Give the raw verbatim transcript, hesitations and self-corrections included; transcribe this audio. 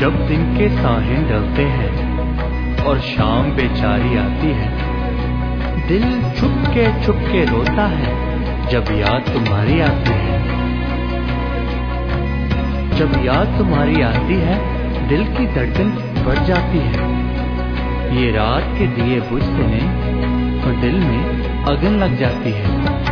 जब दिन के साहिन ढलते हैं और शाम बेचारी आती है, दिल छुपके छुपके रोता है जब याद तुम्हारी आती है। जब याद तुम्हारी आती है दिल की धड़कन बढ़ जाती है। ये रात के दिए बुझते हैं और दिल में अगन लग जाती है।